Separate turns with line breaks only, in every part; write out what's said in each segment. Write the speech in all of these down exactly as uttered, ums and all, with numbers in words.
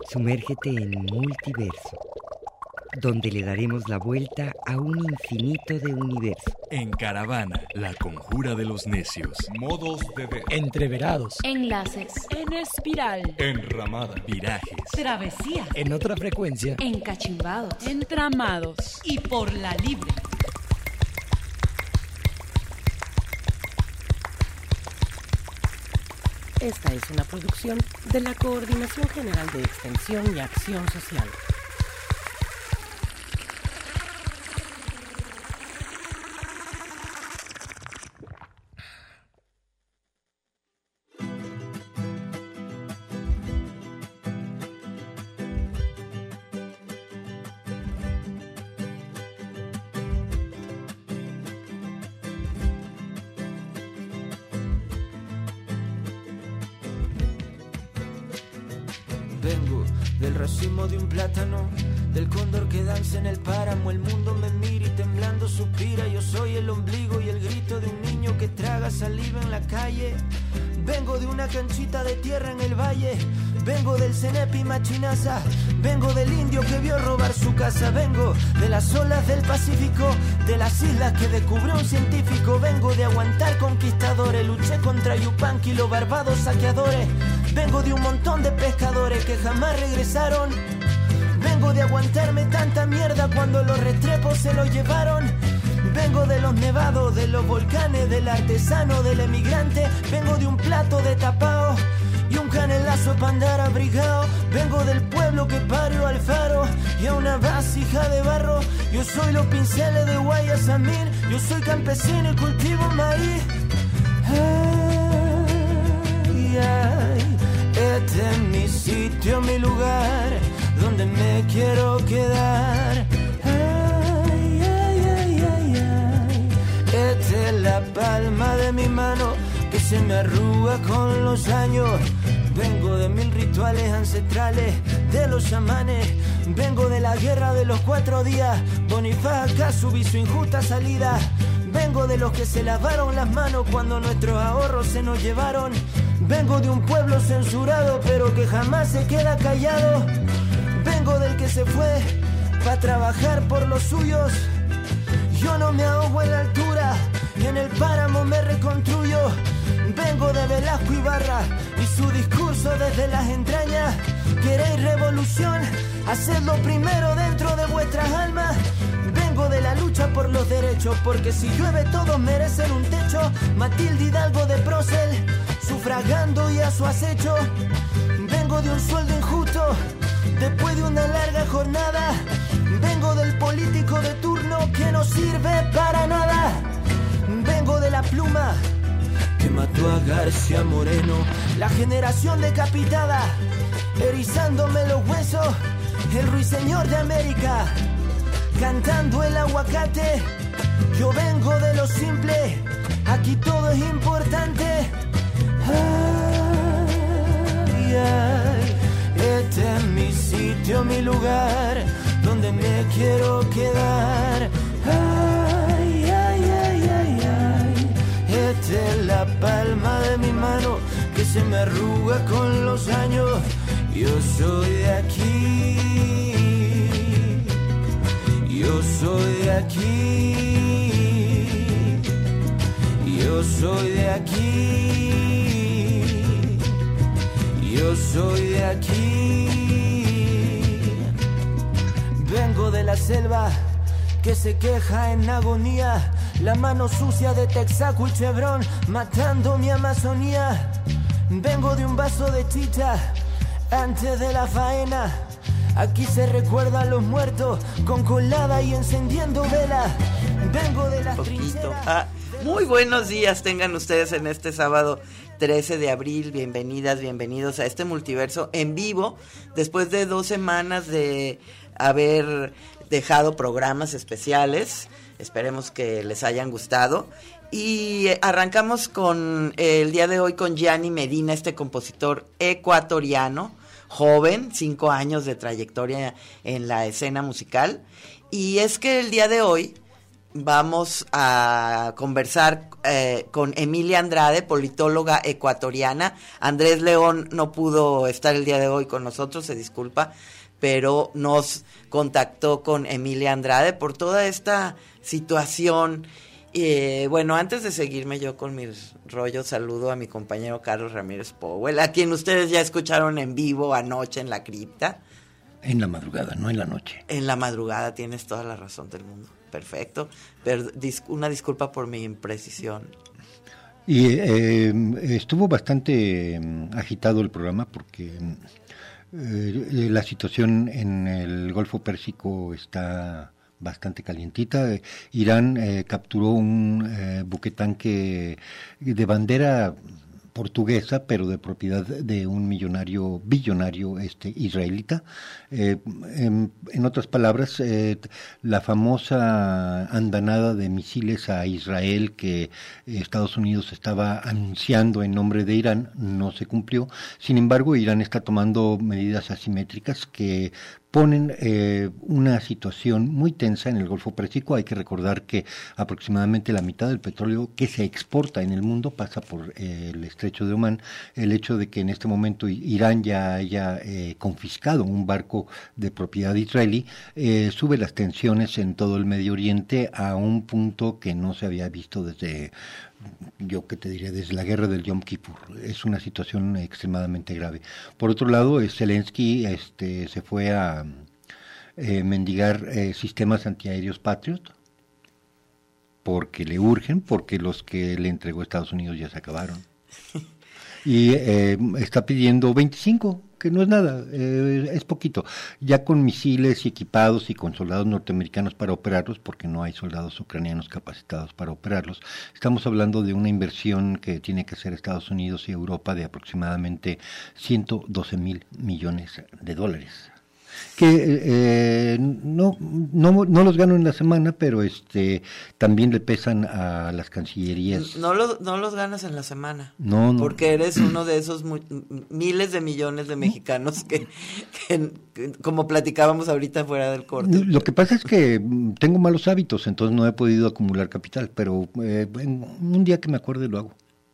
Sumérgete en Multiverso, donde le daremos la vuelta a un infinito de universos.
En Caravana, la conjura de los necios.
Modos de ver.
Entreverados.
Enlaces.
En espiral.
Enramada.
Virajes.
Travesías.
En otra frecuencia.
Encachimbados.
Entramados.
Y por la libre.
Esta es una producción de la Coordinación General de Extensión y Acción Social.
Vengo del racimo de un plátano, del cóndor que danza en el páramo. El mundo me mira y temblando suspira. Yo soy el ombligo y el grito de un niño que traga saliva en la calle. Vengo de una canchita de tierra en el valle. Vengo del cenepi machinaza. Vengo del indio que vio robar su casa. Vengo de las olas del Pacífico, de las islas que descubrió un científico. Vengo de aguantar conquistadores. Luché contra Yupanqui y los barbados saqueadores. Vengo de un montón de pescadores que jamás regresaron. Vengo de aguantarme tanta mierda cuando los restrepos se los llevaron. Vengo de los nevados, de los volcanes, del artesano, del emigrante. Vengo de un plato de tapao y un canelazo para andar abrigado. Vengo del pueblo que parió al faro y a una vasija de barro. Yo soy los pinceles de Guayasamín. Yo soy campesino y cultivo maíz. Ay, ay. Este es mi sitio, mi lugar, donde me quiero quedar. Ay, ay, ay, ay, ay. Esta es la palma de mi mano que se me arruga con los años. Vengo de mil rituales ancestrales, de los chamanes. Vengo de la guerra de los cuatro días. Bonifaz acá subí su injusta salida. Vengo de los que se lavaron las manos cuando nuestros ahorros se nos llevaron. Vengo de un pueblo censurado pero que jamás se queda callado. Vengo del que se fue pa' trabajar por los suyos. Yo no me ahogo en la altura y en el páramo me reconstruyo. Vengo de Velasco Ibarra y su discurso desde las entrañas. ¿Queréis revolución? Hacedlo primero dentro de vuestras almas. Vengo de la lucha por los derechos, porque si llueve todos merecen un techo. Matilde Hidalgo de Procel, sufragando y a su acecho. Vengo de un sueldo injusto, después de una larga jornada. Vengo del político de turno que no sirve para nada. Vengo de la pluma que mató a García Moreno, la generación decapitada, erizándome los huesos. El ruiseñor de América, cantando el aguacate. Yo vengo de lo simple, aquí todo es importante. Ay, ay, este es mi sitio, mi lugar, donde me quiero quedar. Ay, ay, ay, ay, ay. Esta es la palma de mi mano que se me arruga con los años. Yo soy de aquí. Yo soy de aquí, yo soy de aquí, yo soy de aquí. Vengo de la selva que se queja en agonía, la mano sucia de Texaco y Chevron matando mi Amazonía. Vengo de un vaso de chicha antes de la faena. Aquí se recuerda a los muertos con colada y encendiendo velas. Vengo de las trincheras.
Ah, muy buenos días tengan ustedes en este sábado trece de abril. Bienvenidas, bienvenidos a este multiverso en vivo. Después de dos semanas de haber dejado programas especiales, esperemos que les hayan gustado. Y arrancamos con el día de hoy con Gianni Medina, este compositor ecuatoriano, joven, cinco años de trayectoria en la escena musical. Y es que el día de hoy vamos a conversar eh, con Emilia Andrade, politóloga ecuatoriana. Andrés León no pudo estar el día de hoy con nosotros, se disculpa, pero nos contactó con Emilia Andrade por toda esta situación. Eh, bueno, antes de seguirme yo con mis rollos, saludo a mi compañero Carlos Ramírez Powell, a quien ustedes ya escucharon en vivo anoche en la cripta.
En la madrugada, no en la noche.
En la madrugada, tienes toda la razón del mundo. Perfecto. Pero dis- una disculpa por mi imprecisión.
Y eh, estuvo bastante eh, agitado el programa porque eh, la situación en el Golfo Pérsico está bastante calientita. Irán eh, capturó un eh, buquetanque de bandera portuguesa, pero de propiedad de un millonario, billonario este israelita. Eh, en, en otras palabras, eh, la famosa andanada de misiles a Israel que Estados Unidos estaba anunciando en nombre de Irán no se cumplió. Sin embargo, Irán está tomando medidas asimétricas que ponen eh, una situación muy tensa en el Golfo Pérsico. Hay que recordar que aproximadamente la mitad del petróleo que se exporta en el mundo pasa por eh, el Estrecho de Omán. El hecho de que en este momento Irán ya haya eh, confiscado un barco de propiedad israelí eh, sube las tensiones en todo el Medio Oriente a un punto que no se había visto desde, yo que te diré, desde la guerra del Yom Kippur. Es una situación extremadamente grave. Por otro lado, Zelensky este, se fue a eh, mendigar eh, sistemas antiaéreos Patriot porque le urgen, porque los que le entregó Estados Unidos ya se acabaron. Y eh, está pidiendo veinticinco, que no es nada, eh, es poquito, ya con misiles y equipados y con soldados norteamericanos para operarlos, porque no hay soldados ucranianos capacitados para operarlos. Estamos hablando de una inversión que tiene que hacer Estados Unidos y Europa de aproximadamente ciento doce mil millones de dólares. Que eh, no, no no los gano en la semana, pero este también le pesan a las cancillerías.
No, lo, no los ganas en la semana.
No, no.
Porque eres uno de esos muy, miles de millones de mexicanos que, que, que, como platicábamos ahorita fuera del corte.
Lo que pasa es que tengo malos hábitos, entonces no he podido acumular capital, pero eh, un día que me acuerde lo hago.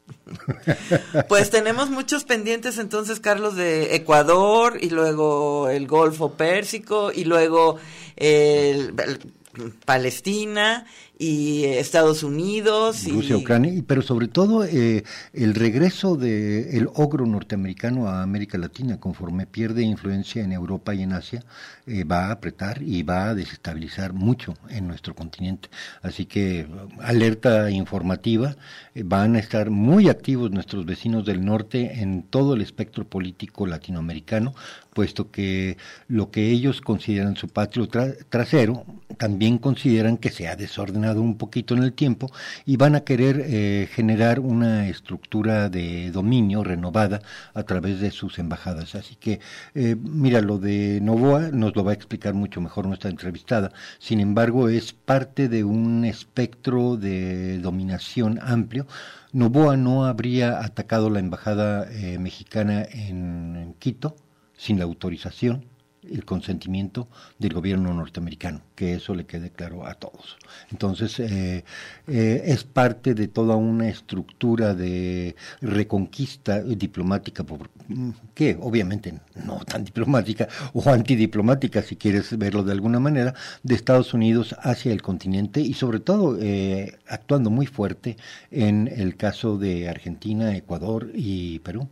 Pues tenemos muchos pendientes entonces, Carlos, de Ecuador y luego el Golfo Pérsico y luego el, el, Palestina y Estados Unidos,
Rusia,
y...
Ucrania, pero sobre todo eh, el regreso de el ogro norteamericano a América Latina, conforme pierde influencia en Europa y en Asia, eh, va a apretar y va a desestabilizar mucho en nuestro continente. Así que alerta informativa, eh, van a estar muy activos nuestros vecinos del norte en todo el espectro político latinoamericano, puesto que lo que ellos consideran su patio tra- trasero, también consideran que se ha desordenado un poquito en el tiempo y van a querer eh, generar una estructura de dominio renovada a través de sus embajadas. Así que, eh, mira, lo de Novoa nos lo va a explicar mucho mejor nuestra entrevistada. Sin embargo, es parte de un espectro de dominación amplio. Novoa no habría atacado la embajada eh, mexicana en, en Quito sin la autorización, el consentimiento del gobierno norteamericano, que eso le quede claro a todos. Entonces, eh, eh, es parte de toda una estructura de reconquista diplomática, que obviamente no tan diplomática o antidiplomática, si quieres verlo de alguna manera, de Estados Unidos hacia el continente y sobre todo eh, actuando muy fuerte en el caso de Argentina, Ecuador y Perú.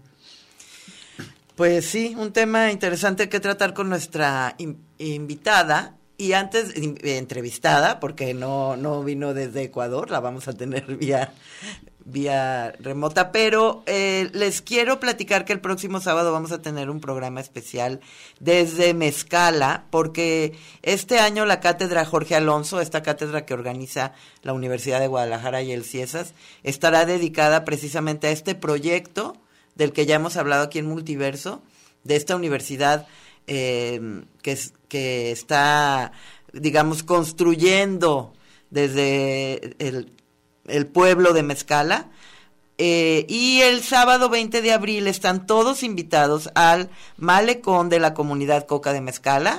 Pues sí, un tema interesante que tratar con nuestra in, invitada y antes in, entrevistada, porque no no vino desde Ecuador, la vamos a tener vía vía remota, pero eh, les quiero platicar que el próximo sábado vamos a tener un programa especial desde Mezcala, porque este año la cátedra Jorge Alonso, esta cátedra que organiza la Universidad de Guadalajara y el CIESAS, estará dedicada precisamente a este proyecto del que ya hemos hablado aquí en Multiverso, de esta universidad eh, que, que está, digamos, construyendo desde el, el pueblo de Mezcala. Eh, y el sábado veinte de abril están todos invitados al malecón de la comunidad Coca de Mezcala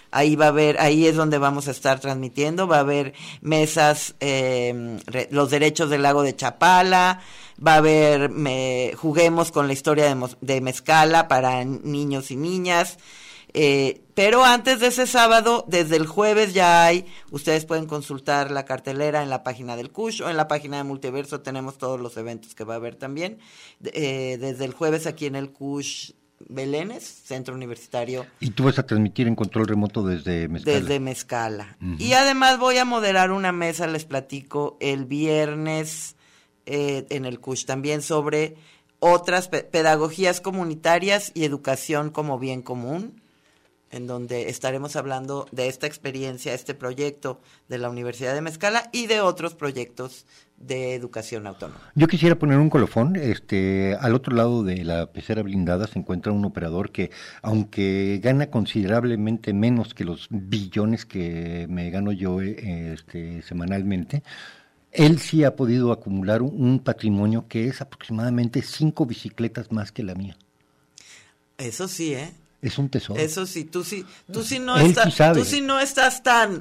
Ahí va a haber, ahí es donde vamos a estar transmitiendo, va a haber mesas, eh, re, los derechos del lago de Chapala, va a haber, me, juguemos con la historia de, de Mezcala para niños y niñas, eh, pero antes de ese sábado, desde el jueves ya hay, ustedes pueden consultar la cartelera en la página del C U S H o en la página de Multiverso, tenemos todos los eventos que va a haber también, eh, desde el jueves aquí en el C U S H Belénes, Centro Universitario.
Y tú vas a transmitir en control remoto desde Mezcala.
Desde Mezcala. Uh-huh. Y además voy a moderar una mesa, les platico, el viernes eh, en el C U S H también sobre otras pe- pedagogías comunitarias y educación como bien común, en donde estaremos hablando de esta experiencia, este proyecto de la Universidad de Mezcala y de otros proyectos de educación autónoma.
Yo quisiera poner un colofón, este, al otro lado de la pecera blindada se encuentra un operador que, aunque gana considerablemente menos que los billones que me gano yo este, semanalmente, él sí ha podido acumular un, un patrimonio que es aproximadamente cinco bicicletas más que la mía.
Eso sí, ¿eh?
Es un tesoro.
Eso sí, tú sí, tú sí no
Él
estás,
sí sabe.
tú sí no estás tan.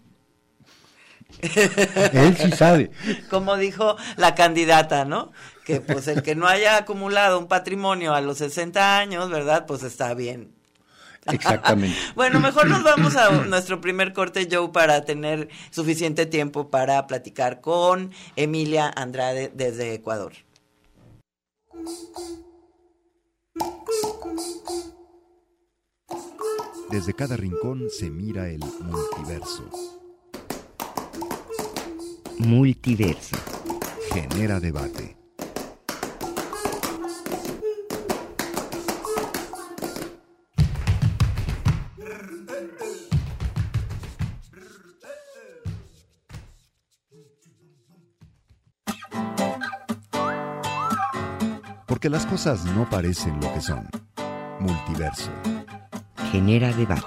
Él sí sabe.
Como dijo la candidata, ¿no? Que pues el que no haya acumulado un patrimonio a los sesenta años, ¿verdad? Pues está bien.
Exactamente.
Bueno, mejor nos vamos a nuestro primer corte, Joe, para tener suficiente tiempo para platicar con Emilia Andrade desde Ecuador.
Desde cada rincón se mira el multiverso.
Multiverso.
Genera debate. Porque las cosas no parecen lo que son. Multiverso.
Genera debate.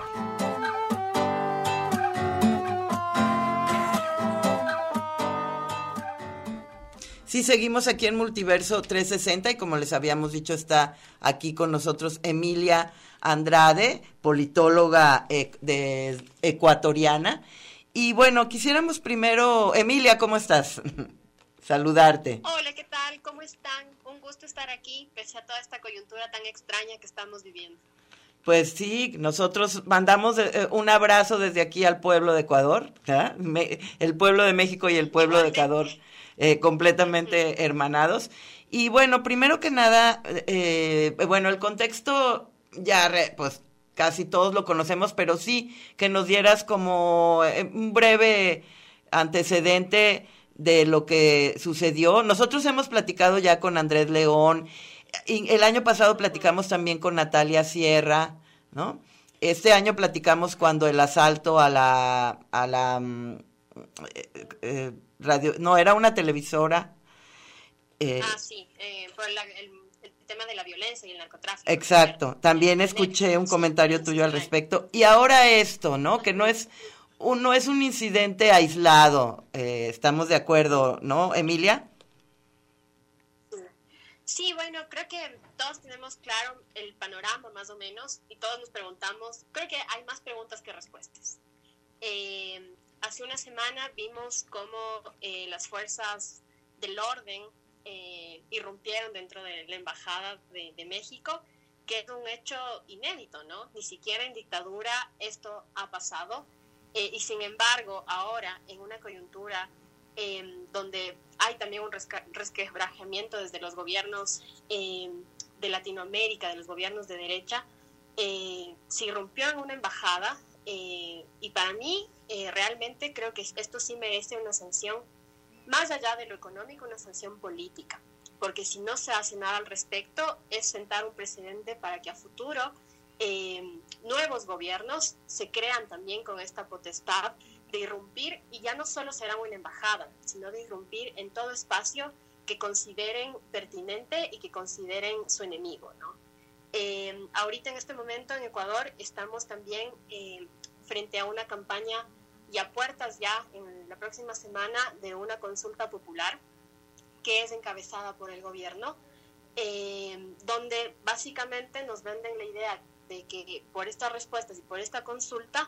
Sí, seguimos aquí en Multiverso trescientos sesenta y como les habíamos dicho está aquí con nosotros Emilia Andrade, politóloga e- de, ecuatoriana. Y bueno, quisiéramos primero, Emilia, ¿cómo estás? Saludarte.
Hola, ¿qué tal? ¿Cómo están? Un gusto estar aquí, pese a toda esta coyuntura tan extraña que estamos viviendo.
Pues sí, nosotros mandamos eh, un abrazo desde aquí al pueblo de Ecuador, ¿eh? Me, el pueblo de México y el pueblo de Ecuador eh, completamente uh-huh. hermanados. Y bueno, primero que nada, eh, bueno, el contexto ya, re, pues casi todos lo conocemos, pero sí que nos dieras como eh, un breve antecedente de lo que sucedió. Nosotros hemos platicado ya con Andrés León. Y el año pasado platicamos también con Natalia Sierra, ¿no? Este año platicamos cuando el asalto a la a la um, eh, eh, radio, no, era una televisora.
Eh, ah, sí, eh, por la, el, el tema de la violencia y el narcotráfico.
Exacto, también escuché un comentario tuyo al respecto. Y ahora esto, ¿no? Que no es un, no es un incidente aislado, eh, estamos de acuerdo, ¿no, Emilia?
Sí, bueno, creo que todos tenemos claro el panorama más o menos y todos nos preguntamos, creo que hay más preguntas que respuestas. Eh, hace una semana vimos cómo eh, las fuerzas del orden eh, irrumpieron dentro de la Embajada de, de México, que es un hecho inédito, ¿no? Ni siquiera en dictadura esto ha pasado eh, y sin embargo ahora en una coyuntura Eh, donde hay también un resca- resquebrajamiento desde los gobiernos eh, de Latinoamérica, de los gobiernos de derecha, eh, se irrumpió en una embajada eh, y para mí eh, realmente creo que esto sí merece una sanción, más allá de lo económico, una sanción política, porque si no se hace nada al respecto es sentar un precedente para que a futuro eh, nuevos gobiernos se crean también con esta potestad de irrumpir, y ya no solo será una embajada, sino de irrumpir en todo espacio que consideren pertinente y que consideren su enemigo, ¿no? Eh, ahorita en este momento en Ecuador estamos también eh, frente a una campaña y a puertas ya en la próxima semana de una consulta popular que es encabezada por el gobierno, eh, donde básicamente nos venden la idea de que por estas respuestas y por esta consulta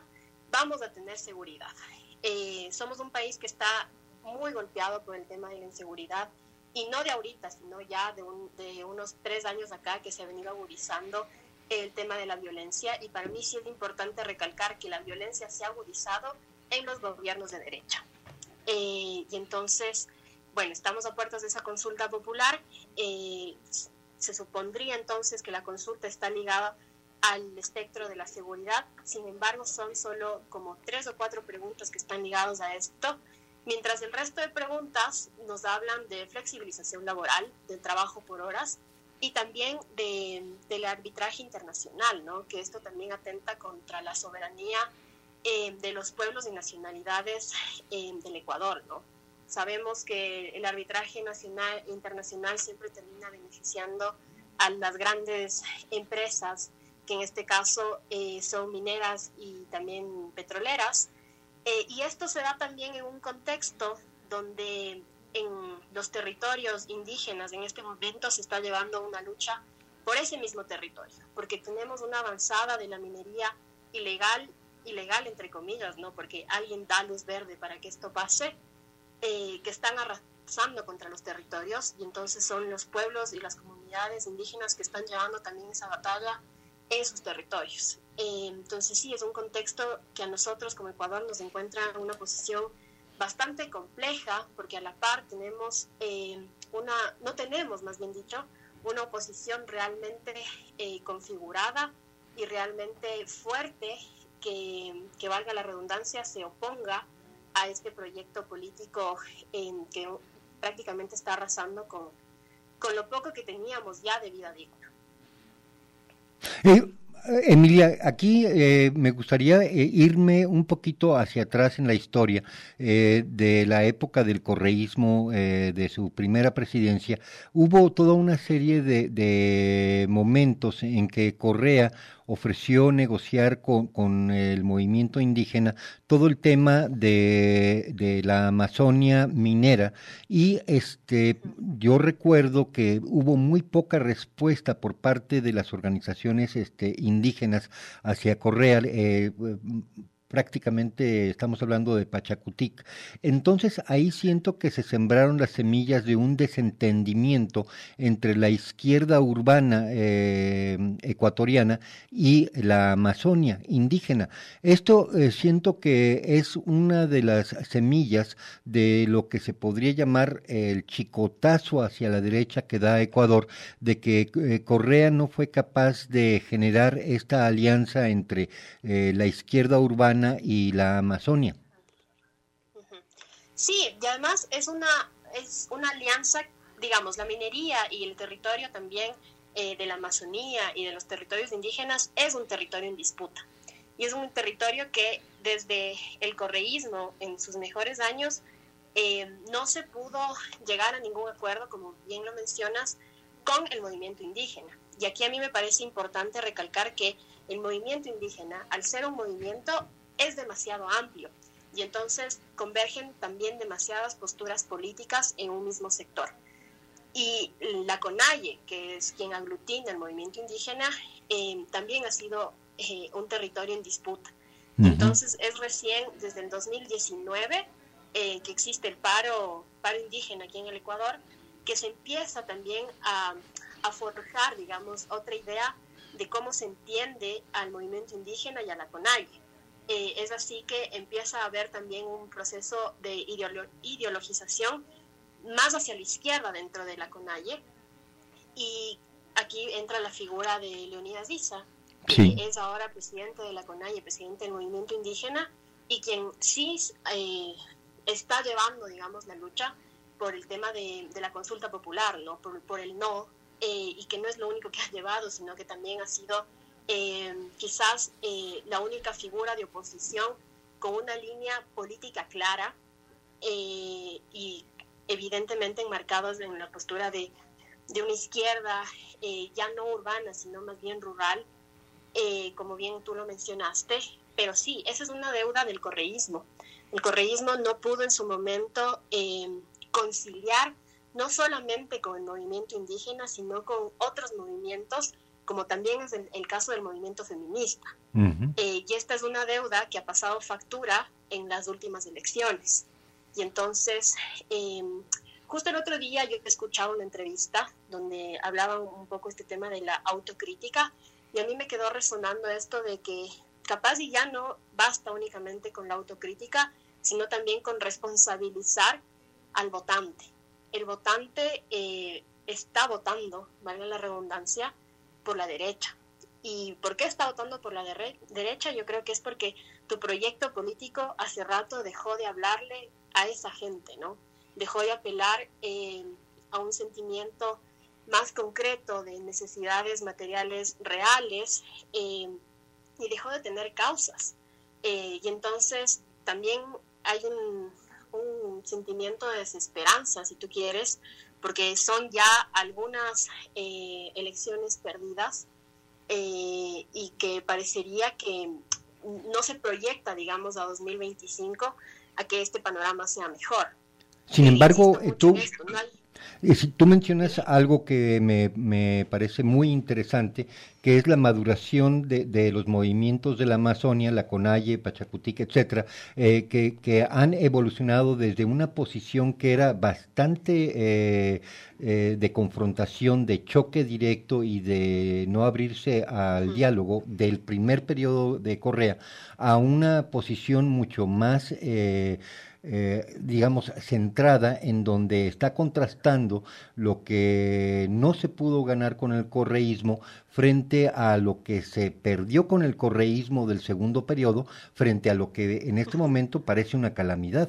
vamos a tener seguridad. Eh, somos un país que está muy golpeado por el tema de la inseguridad, y no de ahorita, sino ya de, un, de unos tres años acá que se ha venido agudizando el tema de la violencia, y para mí sí es importante recalcar que la violencia se ha agudizado en los gobiernos de derecha. Eh, y entonces, bueno, estamos a puertas de esa consulta popular. Eh, se supondría entonces que la consulta está ligada al espectro de la seguridad. Sin embargo, son solo como tres o cuatro preguntas que están ligadas a esto, mientras el resto de preguntas nos hablan de flexibilización laboral, del trabajo por horas, y también de, del arbitraje internacional, ¿no? Que esto también atenta contra la soberanía eh, de los pueblos y nacionalidades eh, del Ecuador, ¿no? Sabemos que el arbitraje nacional e internacional siempre termina beneficiando a las grandes empresas, que en este caso eh, son mineras y también petroleras, eh, y esto se da también en un contexto donde en los territorios indígenas en este momento se está llevando una lucha por ese mismo territorio, porque tenemos una avanzada de la minería ilegal, ilegal entre comillas, ¿no? Porque alguien da luz verde para que esto pase, eh, que están arrasando contra los territorios, y entonces son los pueblos y las comunidades indígenas que están llevando también esa batalla en sus territorios. Eh, entonces sí, es un contexto que a nosotros como Ecuador nos encuentra en una posición bastante compleja, porque a la par tenemos eh, una, no tenemos, más bien dicho, una oposición realmente eh, configurada y realmente fuerte que, que, valga la redundancia, se oponga a este proyecto político en que prácticamente está arrasando con, con lo poco que teníamos ya de vida digna.
Eh, Emilia, aquí eh, me gustaría eh, irme un poquito hacia atrás en la historia eh, de la época del correísmo, eh, de su primera presidencia. Hubo toda una serie de, de momentos en que Correa ofreció negociar con, con el movimiento indígena todo el tema de, de la Amazonia minera, y este yo recuerdo que hubo muy poca respuesta por parte de las organizaciones este, indígenas hacia Correa. eh, prácticamente estamos hablando de Pachacutic. Entonces ahí siento que se sembraron las semillas de un desentendimiento entre la izquierda urbana eh, ecuatoriana y la Amazonia indígena. Esto eh, siento que es una de las semillas de lo que se podría llamar el chicotazo hacia la derecha que da Ecuador, de que eh, Correa no fue capaz de generar esta alianza entre eh, la izquierda urbana y la Amazonia.
Sí, y además es una, es una alianza, digamos, la minería y el territorio también eh, de la Amazonía y de los territorios indígenas es un territorio en disputa. Y es un territorio que desde el correísmo en sus mejores años eh, no se pudo llegar a ningún acuerdo, como bien lo mencionas, con el movimiento indígena. Y aquí a mí me parece importante recalcar que el movimiento indígena, al ser un movimiento, es demasiado amplio, y entonces convergen también demasiadas posturas políticas en un mismo sector. Y la CONAIE, que es quien aglutina el movimiento indígena, eh, también ha sido eh, un territorio en disputa. Uh-huh. Entonces es recién desde el dos mil diecinueve eh, que existe el paro, paro indígena aquí en el Ecuador, que se empieza también a, a forjar, digamos, otra idea de cómo se entiende al movimiento indígena y a la CONAIE. Eh, es así que empieza a haber también un proceso de ideolo- ideologización más hacia la izquierda dentro de la CONAIE, y aquí entra la figura de Leonidas Issa,
sí.
que es ahora presidente de la CONAIE, presidente del movimiento indígena, y quien sí eh, está llevando, digamos, la lucha por el tema de, de la consulta popular, ¿no? por, por el no, eh, y que no es lo único que ha llevado, sino que también ha sido Eh, quizás eh, la única figura de oposición con una línea política clara eh, y evidentemente enmarcados en la postura de, de una izquierda eh, ya no urbana, sino más bien rural, eh, como bien tú lo mencionaste. Pero sí, esa es una deuda del correísmo. El correísmo no pudo en su momento eh, conciliar no solamente con el movimiento indígena, sino con otros movimientos como también es el, el caso del movimiento feminista.
Uh-huh.
Eh, y esta es una deuda que ha pasado factura en las últimas elecciones. Y entonces, eh, justo el otro día yo escuchaba una entrevista donde hablaban un poco este tema de la autocrítica, y a mí me quedó resonando esto de que capaz y ya no basta únicamente con la autocrítica, sino también con responsabilizar al votante. El votante eh, está votando, valga la redundancia, por la derecha. ¿Y por qué está votando por la de- derecha? Yo creo que es porque tu proyecto político hace rato dejó de hablarle a esa gente, ¿no? Dejó de apelar eh, a un sentimiento más concreto de necesidades materiales reales eh, y dejó de tener causas. Eh, y entonces también hay un, un sentimiento de desesperanza, si tú quieres, porque son ya algunas eh, elecciones perdidas eh, y que parecería que no se proyecta, digamos, a dos mil veinticinco a que este panorama sea mejor.
Sin
Eh,
embargo,
insisto
tú,
mucho en esto, ¿no? Hay-
eh, si tú mencionas algo que me, me parece muy interesante, que es la maduración de, de los movimientos de la Amazonia, la Conalle, Pachacutic, etcétera, eh, que, que han evolucionado desde una posición que era bastante eh, eh, de confrontación, de choque directo y de no abrirse al
Ujú.
diálogo del primer periodo de Correa, a una posición mucho más eh, eh, digamos, centrada en donde está contrastando lo que no se pudo ganar con el correísmo frente a lo que se perdió con el correísmo del segundo periodo, frente a lo que en este momento parece una calamidad.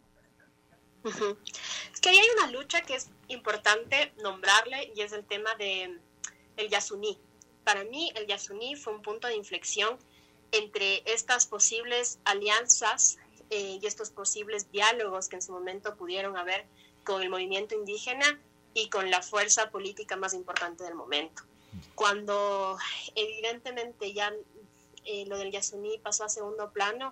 Ujú. Es que ahí hay una lucha que es importante nombrarle, y es el tema de el Yasuní. Para mí el Yasuní fue un punto de inflexión entre estas posibles alianzas eh, y estos posibles diálogos que en su momento pudieron haber con el movimiento indígena y con la fuerza política más importante del momento. Cuando evidentemente ya eh, lo del Yasuní pasó a segundo plano,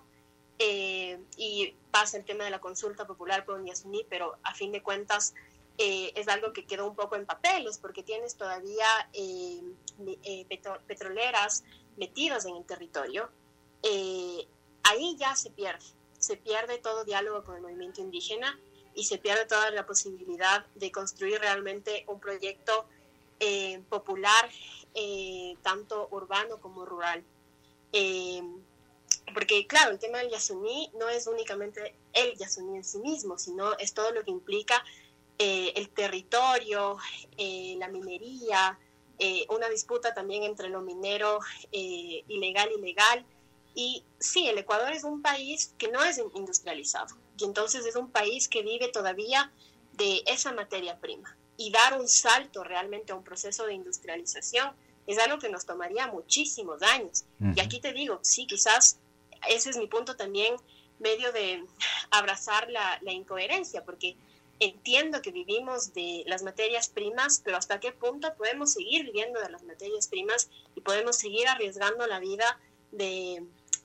eh, y pasa el tema de la consulta popular por un Yasuní, pero a fin de cuentas eh, es algo que quedó un poco en papeles, porque tienes todavía eh, eh, petro- petroleras metidas en el territorio. Eh, ahí ya se pierde, se pierde todo diálogo con el movimiento indígena y se pierde toda la posibilidad de construir realmente un proyecto eh, popular, eh, tanto urbano como rural. Eh, porque claro, el tema del Yasuní no es únicamente el Yasuní en sí mismo, sino es todo lo que implica eh, el territorio, eh, la minería, eh, una disputa también entre lo minero eh, ilegal y legal. Y sí, el Ecuador es un país que no es industrializado, y entonces es un país que vive todavía de esa materia prima. Y dar un salto realmente a un proceso de industrialización es algo que nos tomaría muchísimos años. Uh-huh. Y aquí te digo, sí, quizás ese es mi punto también, medio de abrazar la, la incoherencia, porque entiendo que vivimos de las materias primas, pero hasta qué punto podemos seguir viviendo de las materias primas y podemos seguir arriesgando la vida de,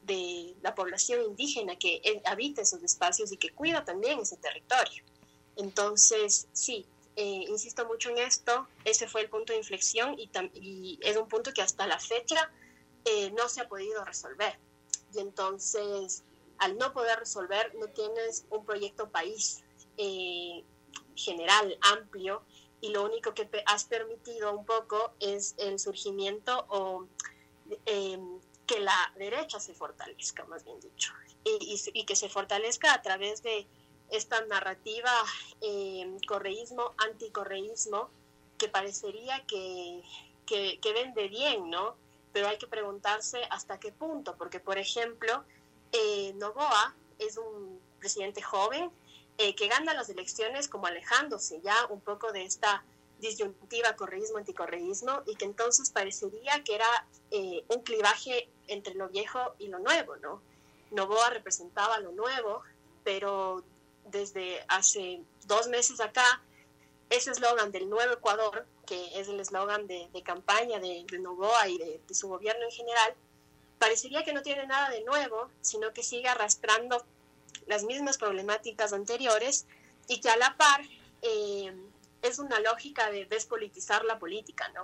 de la población indígena que habita esos espacios y que cuida también ese territorio. Entonces, sí, eh, insisto mucho en esto, ese fue el punto de inflexión y, tam- y es un punto que hasta la fecha eh, no se ha podido resolver. Y entonces, al no poder resolver, no tienes un proyecto país eh, general, amplio, y lo único que pe- has permitido un poco es el surgimiento o eh, que la derecha se fortalezca, más bien dicho, y, y, y que se fortalezca a través de esta narrativa eh, correísmo, anticorreísmo, que parecería que, que, que vende bien, ¿no? Pero hay que preguntarse hasta qué punto, porque, por ejemplo, eh, Noboa es un presidente joven eh, que gana las elecciones como alejándose ya un poco de esta disyuntiva correísmo-anticorreísmo, y que entonces parecería que era eh, un clivaje entre lo viejo y lo nuevo, ¿no? Noboa representaba lo nuevo, pero desde hace dos meses acá, ese eslogan del Nuevo Ecuador, que es el eslogan de, de campaña de, de Noboa y de, de su gobierno en general, parecería que no tiene nada de nuevo, sino que sigue arrastrando las mismas problemáticas anteriores, y que a la par eh, es una lógica de despolitizar la política, ¿no?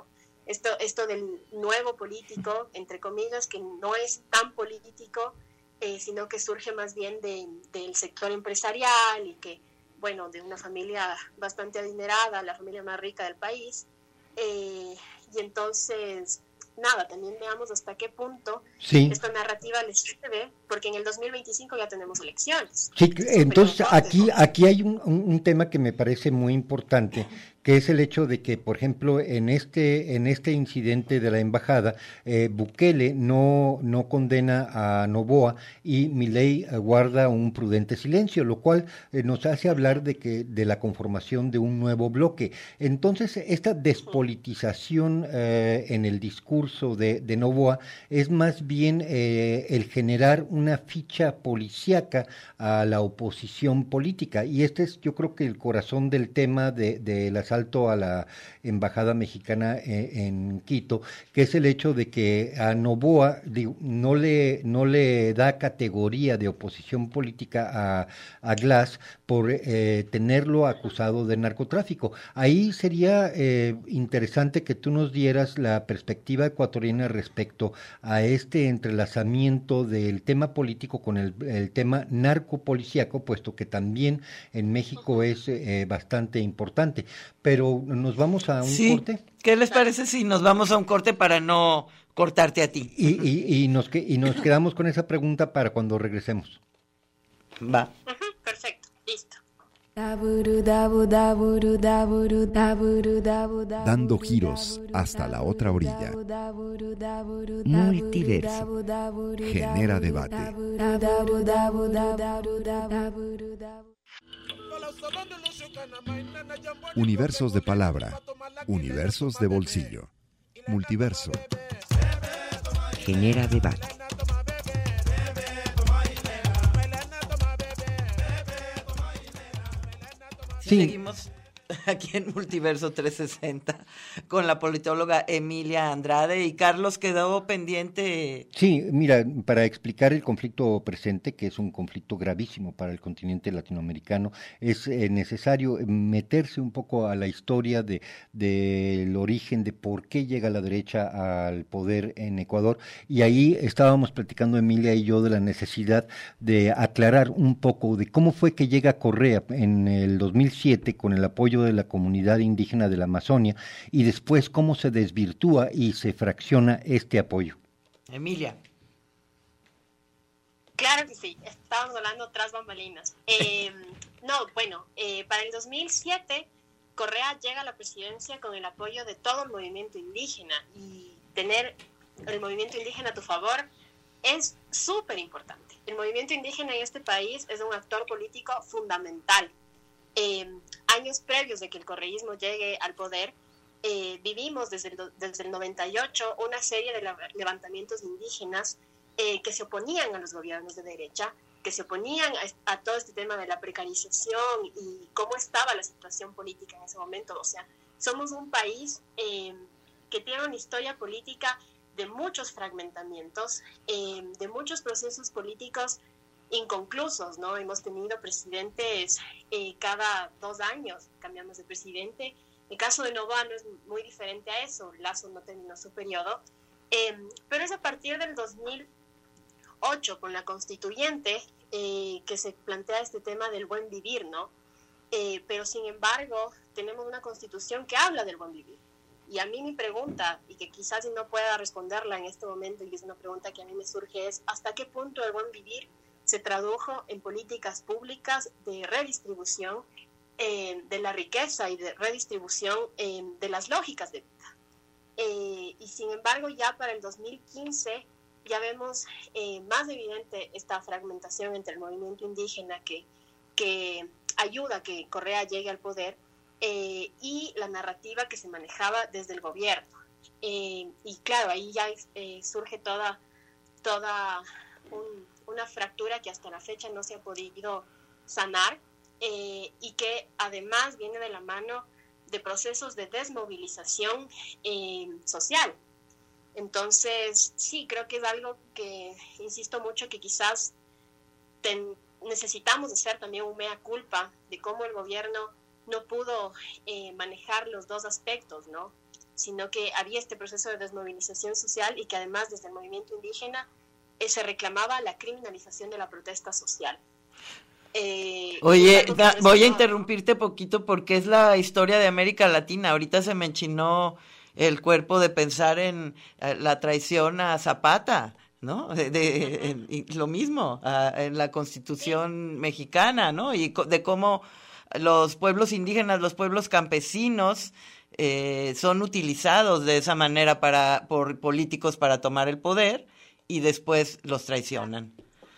esto, esto del nuevo político, entre comillas, que no es tan político, eh, sino que surge más bien de, del sector empresarial y que, bueno, de una familia bastante adinerada, la familia más rica del país. Eh, y entonces, nada, también veamos hasta qué punto
sí.
esta narrativa les sirve, porque en el dos mil veinticinco ya tenemos elecciones.
Sí, entonces aquí, aquí hay un, un tema que me parece muy importante, que es el hecho de que, por ejemplo, en este en este incidente de la embajada, eh, Bukele no no condena a Noboa y Milei eh, guarda un prudente silencio, lo cual eh, nos hace hablar de que de la conformación de un nuevo bloque. Entonces, esta despolitización eh, en el discurso de, de Noboa es más bien eh, el generar una ficha policíaca a la oposición política, y este es, yo creo que el corazón del tema de, de las a la embajada mexicana en, en Quito, que es el hecho de que a Noboa digo, no le no le da categoría de oposición política a, a Glass por eh, tenerlo acusado de narcotráfico. Ahí sería eh, interesante que tú nos dieras la perspectiva ecuatoriana respecto a este entrelazamiento del tema político con el, el tema narcopolicíaco, puesto que también en México es eh, bastante importante. Pero nos vamos a un
sí.
corte.
¿Qué les parece si nos vamos a un corte para no cortarte a ti?
Y, y, y, nos, y nos quedamos con esa pregunta para cuando regresemos.
Va.
Uh-huh, perfecto, listo.
Dando giros hasta la otra orilla.
Multiverso.
Genera debate. Universos de palabra, universos de bolsillo, multiverso.
Genera debate.
Sí, seguimos aquí en Multiverso trescientos sesenta con la politóloga Emilia Andrade, y Carlos quedó pendiente.
Sí, mira, para explicar el conflicto presente, que es un conflicto gravísimo para el continente latinoamericano, es eh, necesario meterse un poco a la historia de del origen de por qué llega la derecha al poder en Ecuador, y ahí estábamos platicando Emilia y yo de la necesidad de aclarar un poco de cómo fue que llega Correa en el dos mil siete con el apoyo de la comunidad indígena de la Amazonia, y después cómo se desvirtúa y se fracciona este apoyo.
Emilia.
Claro que sí, estábamos hablando tras bambalinas. Eh, no, bueno, eh, para el dos mil siete Correa llega a la presidencia con el apoyo de todo el movimiento indígena, y tener el movimiento indígena a tu favor es súper importante. El movimiento indígena en este país es un actor político fundamental. Eh, años previos de que el correísmo llegue al poder, eh, vivimos desde el, desde el noventa y ocho una serie de levantamientos indígenas eh, que se oponían a los gobiernos de derecha, que se oponían a, a todo este tema de la precarización y cómo estaba la situación política en ese momento. O sea, somos un país eh, que tiene una historia política de muchos fragmentamientos, eh, de muchos procesos políticos inconclusos, ¿no? Hemos tenido presidentes eh, cada dos años, cambiamos de presidente. El caso de Noboa no es muy diferente a eso, Lazo no terminó su periodo, eh, pero es a partir del dos mil ocho, con la constituyente, eh, que se plantea este tema del buen vivir, ¿no? Eh, pero sin embargo, tenemos una constitución que habla del buen vivir. Y a mí mi pregunta, y que quizás no pueda responderla en este momento, y es una pregunta que a mí me surge, es ¿hasta qué punto el buen vivir se tradujo en políticas públicas de redistribución eh, de la riqueza y de redistribución eh, de las lógicas de vida? Eh, y sin embargo, ya para el dos mil quince ya vemos eh, más evidente esta fragmentación entre el movimiento indígena que, que ayuda a que Correa llegue al poder eh, y la narrativa que se manejaba desde el gobierno. Eh, y claro, ahí ya eh, surge toda, toda un... una fractura que hasta la fecha no se ha podido sanar eh, y que además viene de la mano de procesos de desmovilización eh, social. Entonces, sí, creo que es algo que, insisto mucho, que quizás ten, necesitamos hacer también un mea culpa de cómo el gobierno no pudo eh, manejar los dos aspectos, ¿no? sino que había este proceso de desmovilización social y que además desde el movimiento indígena eh, se reclamaba la criminalización de la protesta social. Eh,
Oye, da, voy a interrumpirte poquito porque es la historia de América Latina. Ahorita se me enchinó el cuerpo de pensar en eh, la traición a Zapata, ¿no? De, de, en, lo mismo a, en la Constitución sí. mexicana, ¿no? Y co- de cómo los pueblos indígenas, los pueblos campesinos eh, son utilizados de esa manera para por políticos para tomar el poder y después los traicionan.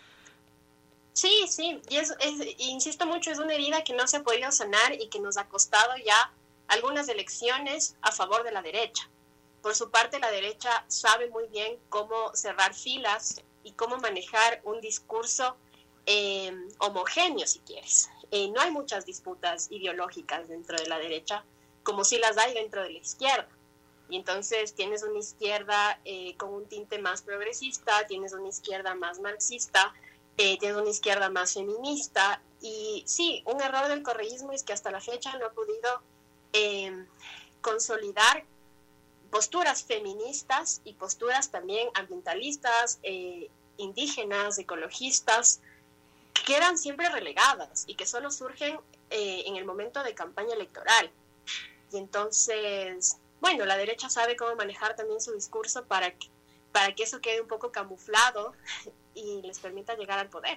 Sí, sí, y es, es, insisto mucho, es una herida que no se ha podido sanar y que nos ha costado ya algunas elecciones a favor de la derecha. Por su parte, la derecha sabe muy bien cómo cerrar filas y cómo manejar un discurso eh, homogéneo, si quieres. Eh, no hay muchas disputas ideológicas dentro de la derecha, como si las hay dentro de la izquierda. Y entonces tienes una izquierda eh, con un tinte más progresista, tienes una izquierda más marxista, Eh, tiene una izquierda más feminista, y sí, un error del correísmo es que hasta la fecha no ha podido eh, consolidar posturas feministas y posturas también ambientalistas, eh, indígenas, ecologistas, que quedan siempre relegadas y que solo surgen eh, en el momento de campaña electoral. Y entonces, bueno, la derecha sabe cómo manejar también su discurso para que, para que eso quede un poco camuflado y les permita llegar al poder.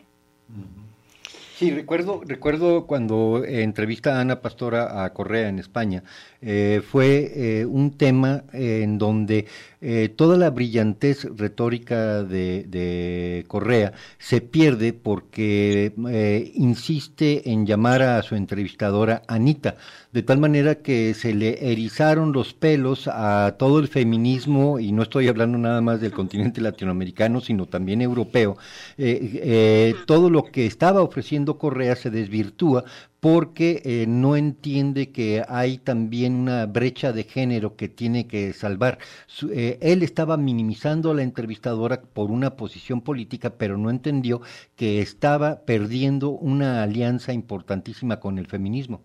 Sí, recuerdo, recuerdo cuando eh, entrevista a Ana Pastora a Correa en España, eh, fue eh, un tema eh, en donde eh, toda la brillantez retórica de, de Correa se pierde porque eh, insiste en llamar a su entrevistadora Anita, de tal manera que se le erizaron los pelos a todo el feminismo, y no estoy hablando nada más del continente latinoamericano, sino también europeo. Eh, eh, todo lo que estaba ofreciendo Correa se desvirtúa porque eh, no entiende que hay también una brecha de género que tiene que salvar. Su, eh, él estaba minimizando a la entrevistadora por una posición política, pero no entendió que estaba perdiendo una alianza importantísima con el feminismo.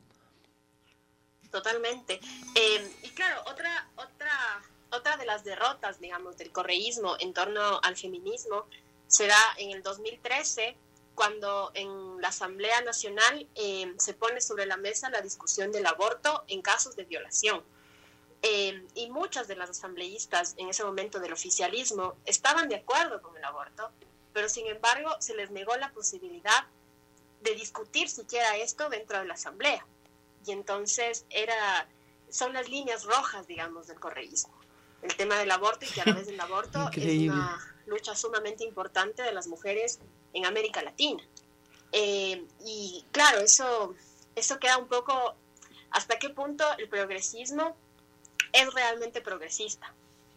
Totalmente. Eh, y claro, otra, otra, otra de las derrotas, digamos, del correísmo en torno al feminismo se da en el dos mil trece, cuando en la Asamblea Nacional eh, se pone sobre la mesa la discusión del aborto en casos de violación. Eh, y muchas de las asambleístas en ese momento del oficialismo estaban de acuerdo con el aborto, pero sin embargo se les negó la posibilidad de discutir siquiera esto dentro de la Asamblea. Y entonces era, son las líneas rojas, digamos, del correísmo. El tema del aborto, y que a la vez el aborto es una lucha sumamente importante de las mujeres en América Latina. Eh, y claro, eso, eso queda un poco, ¿hasta qué punto el progresismo es realmente progresista?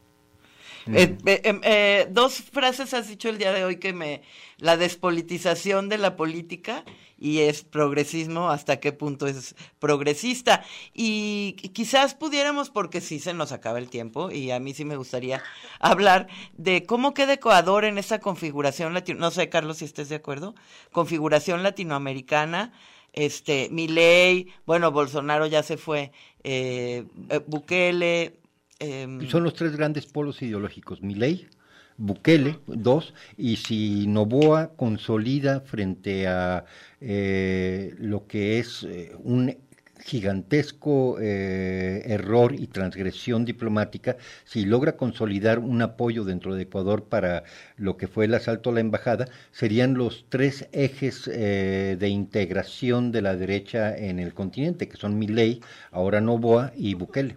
Eh, eh, eh, dos frases has dicho el día de hoy que me... La despolitización de la política y es progresismo, hasta qué punto es progresista. Y quizás pudiéramos, porque sí se nos acaba el tiempo y a mí sí me gustaría hablar de cómo queda Ecuador en esa configuración latino... No sé, Carlos, si estés de acuerdo. Configuración latinoamericana, este, Milei, bueno, Bolsonaro ya se fue, eh, Bukele...
Son los tres grandes polos ideológicos, Milei, Bukele, dos, y si Noboa consolida frente a eh, lo que es eh, un gigantesco eh, error y transgresión diplomática, si logra consolidar un apoyo dentro de Ecuador para lo que fue el asalto a la embajada, serían los tres ejes eh, de integración de la derecha en el continente, que son Milei, ahora Noboa y Bukele.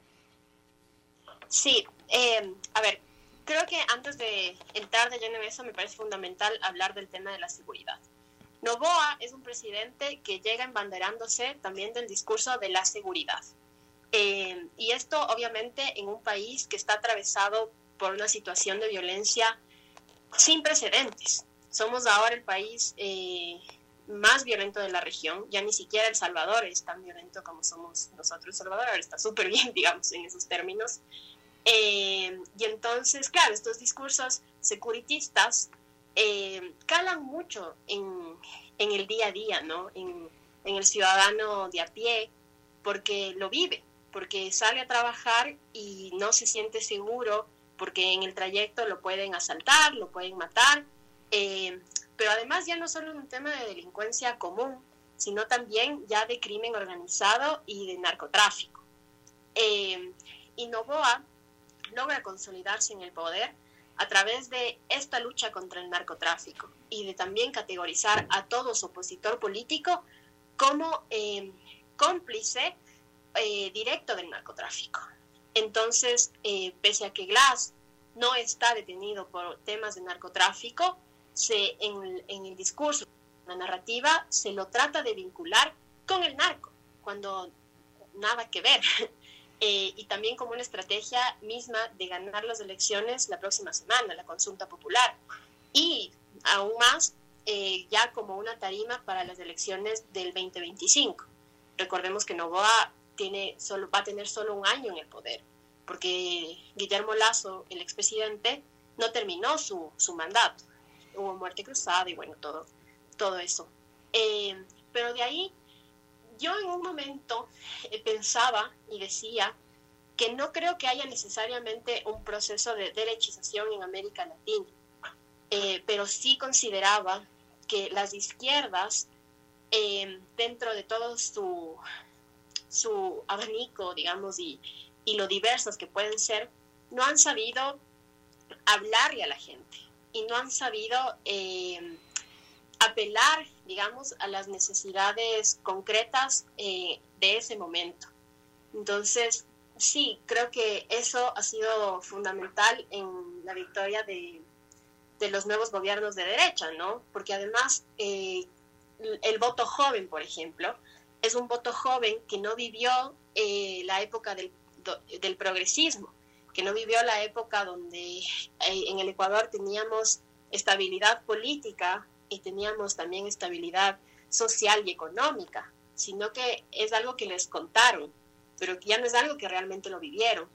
Sí, eh, a ver, creo que antes de entrar de lleno en eso me parece fundamental hablar del tema de la seguridad. Noboa es un presidente que llega embanderándose también del discurso de la seguridad. Eh, y esto obviamente en un país que está atravesado por una situación de violencia sin precedentes. Somos ahora el país eh, más violento de la región, ya ni siquiera El Salvador es tan violento como somos nosotros. El Salvador ahora está súper bien, digamos, en esos términos. Eh, y entonces, claro, estos discursos securitistas eh, calan mucho en, en el día a día, ¿no? En, en el ciudadano de a pie, porque lo vive. porque sale a trabajar y no se siente seguro, porque en el trayecto lo pueden asaltar, lo pueden matar, eh, pero además ya no solo es un tema de delincuencia común, sino también ya de crimen organizado y de narcotráfico. Eh, y Noboa logra consolidarse en el poder a través de esta lucha contra el narcotráfico y de también categorizar a todo su opositor político como eh, cómplice eh, directo del narcotráfico. Entonces, eh, pese a que Glass no está detenido por temas de narcotráfico, se, en, en el discurso, en la narrativa, se lo trata de vincular con el narco, cuando nada que ver. Eh, y también como una estrategia misma de ganar las elecciones la próxima semana, la consulta popular. Y aún más, eh, ya como una tarima para las elecciones del veinte veinticinco. Recordemos que Noboa tiene solo, va a tener solo un año en el poder, porque Guillermo Lasso, el expresidente, no terminó su, su mandato. Hubo muerte cruzada y bueno, todo, todo eso. Eh, pero de ahí, yo en un momento eh, pensaba y decía que no creo que haya necesariamente un proceso de derechización en América Latina, eh, pero sí consideraba que las izquierdas, eh, dentro de todo su, su abanico, digamos, y, y lo diversas que pueden ser, no han sabido hablarle a la gente y no han sabido eh, apelar, digamos, a las necesidades concretas eh, de ese momento. Entonces, sí, creo que eso ha sido fundamental en la victoria de, de los nuevos gobiernos de derecha, ¿no? Porque además eh, el voto joven, por ejemplo, es un voto joven que no vivió eh, la época del, del progresismo, que no vivió la época donde eh, en el Ecuador teníamos estabilidad política y teníamos también estabilidad social y económica, sino que es algo que les contaron, pero que ya no es algo que realmente lo vivieron.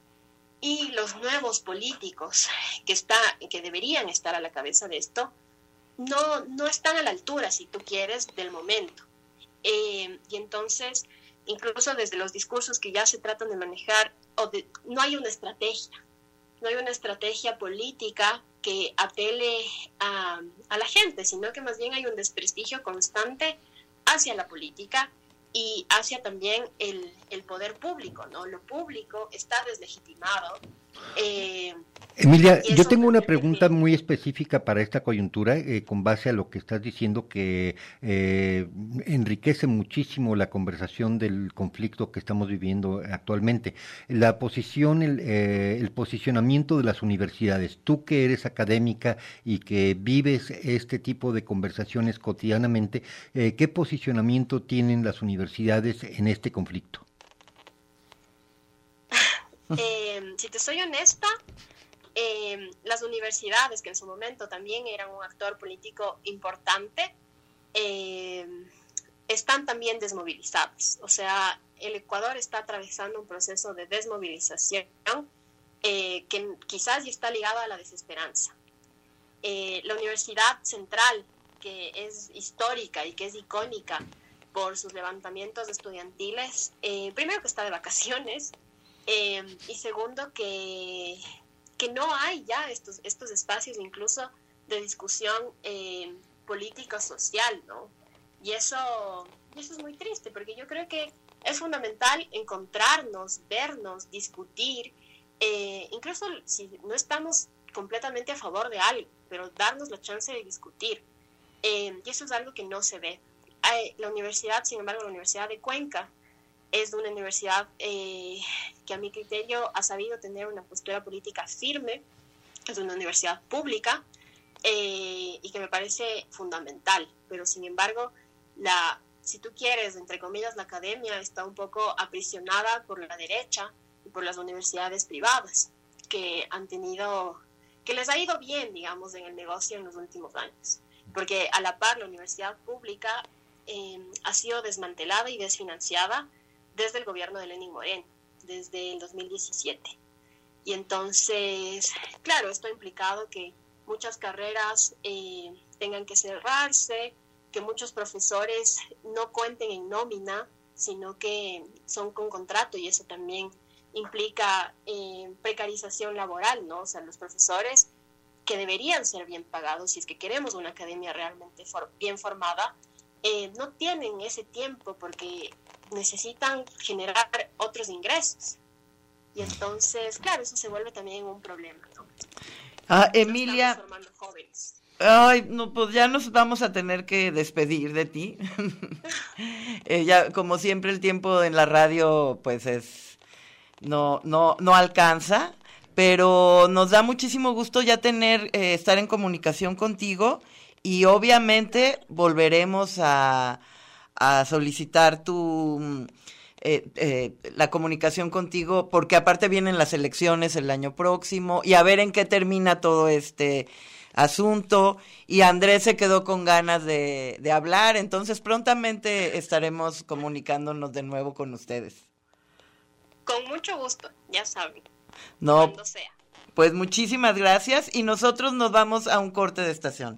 Y los nuevos políticos que, está, que deberían estar a la cabeza de esto, no, no están a la altura, si tú quieres, del momento. Eh, y entonces, incluso desde los discursos que ya se tratan de manejar, o de, no hay una estrategia, no hay una estrategia política que apele a, a la gente, sino que más bien hay un desprestigio constante hacia la política y hacia también el, el poder público, ¿no? Lo público está deslegitimado. Eh,
Emilia, yo tengo una pregunta muy específica para esta coyuntura, eh, con base a lo que estás diciendo, que eh, enriquece muchísimo la conversación del conflicto que estamos viviendo actualmente. La posición, el, eh, el posicionamiento de las universidades. Tú que eres académica y que vives este tipo de conversaciones cotidianamente, eh, ¿qué posicionamiento tienen las universidades en este conflicto?
Eh, si te soy honesta, eh, las universidades, que en su momento también eran un actor político importante, eh, están también desmovilizadas. O sea, el Ecuador está atravesando un proceso de desmovilización eh, que quizás ya está ligado a la desesperanza. Eh, la Universidad Central, que es histórica y que es icónica por sus levantamientos estudiantiles, eh, primero que está de vacaciones, Eh, y segundo, que, que no hay ya estos, estos espacios incluso de discusión eh, político-social, ¿no? Y eso, y eso es muy triste, porque yo creo que es fundamental encontrarnos, vernos, discutir, eh, incluso si no estamos completamente a favor de algo, pero darnos la chance de discutir. Eh, y eso es algo que no se ve. Hay, la universidad, sin embargo, la Universidad de Cuenca, es una universidad eh, que a mi criterio ha sabido tener una postura política firme, es una universidad pública eh, y que me parece fundamental, pero sin embargo, la, si tú quieres, entre comillas, la academia está un poco aprisionada por la derecha y por las universidades privadas, que han tenido, que les ha ido bien, digamos, en el negocio en los últimos años, porque a la par la universidad pública eh, ha sido desmantelada y desfinanciada desde el gobierno de Lenín Moreno, desde el dos mil diecisiete. Y entonces, claro, esto ha implicado que muchas carreras eh, tengan que cerrarse, que muchos profesores no cuenten en nómina sino que son con contrato y eso también implica eh, precarización laboral, ¿no? O sea, los profesores que deberían ser bien pagados, si es que queremos una academia realmente for- bien formada, eh, no tienen ese tiempo porque necesitan generar otros ingresos. Y entonces, claro, eso se vuelve también un problema, ¿no?
Ah, Emilia.
Estamos formando jóvenes.
Ay, no, pues ya nos vamos a tener que despedir de ti. eh, ya, como siempre, el tiempo en la radio, pues es, no, no, no alcanza, pero nos da muchísimo gusto ya tener, eh, estar en comunicación contigo y obviamente volveremos a, a solicitar tu, eh, eh, la comunicación contigo, porque aparte vienen las elecciones el año próximo y a ver en qué termina todo este asunto, y Andrés se quedó con ganas de, de hablar, entonces prontamente estaremos comunicándonos de nuevo con ustedes.
Con mucho gusto, ya saben,
No,
cuando sea.
pues muchísimas gracias y nosotros nos vamos a un corte de estación.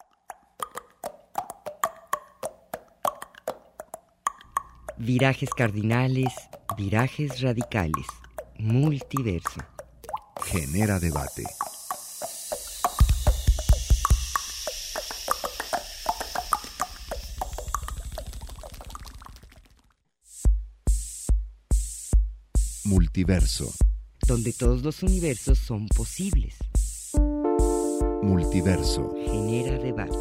Virajes cardinales, virajes radicales, multiverso.
Genera debate. Multiverso.
Donde todos los universos son posibles.
Multiverso.
Genera debate.